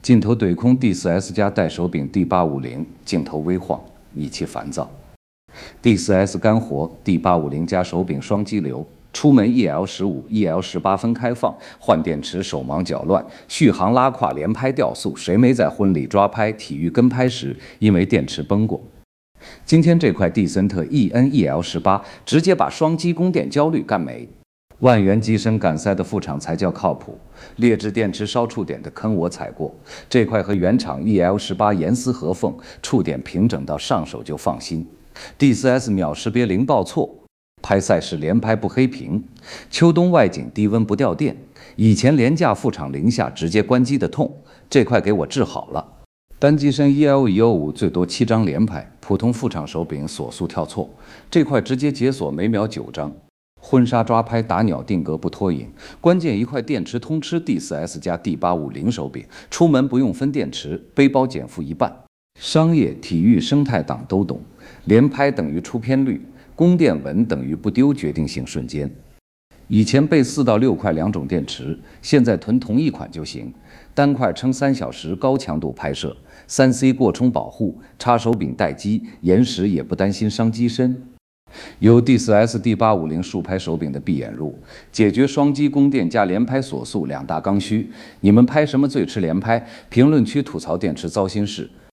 镜头怼空 D4S 加带手柄 D850，镜头微晃，一起烦躁。D4S 干活 ，D850 加手柄双激流。出门 EL15、EL18 分开放，换电池手忙脚乱，续航拉胯连拍掉速，谁没在婚礼抓拍、体育跟拍时因为电池崩过？今天这块蒂森特 EN-EL18 直接把双击供电焦虑干没。万元机身敢塞的副厂才叫靠谱，劣质电池烧触点的坑我踩过，这块和原厂 EL18 严丝合缝，触点平整到上手就放心。D4S 秒识别零报错，拍赛事连拍不黑屏，秋冬外景低温不掉电，以前廉价副厂零下直接关机的痛，这块给我治好了。单机身 EL115 最多7张连拍，普通副厂手柄锁速跳错，这块直接解锁每秒9张。婚纱抓拍打鸟定格不拖影，关键一块电池通吃 D4S 加 D850 手柄，出门不用分电池，背包减负一半。商业、体育、生态党都懂，连拍等于出片率，供电稳等于不丢决定性瞬间。以前备4到6块2种电池，现在囤同一款就行，单块撑3小时高强度拍摄，3C 过充保护，插手柄待机，延时也不担心伤机身。有 D4S D850 竖拍手柄的闭眼入，解决双击供电加连拍锁速2大刚需。你们拍什么最吃连拍？评论区吐槽电池糟心事。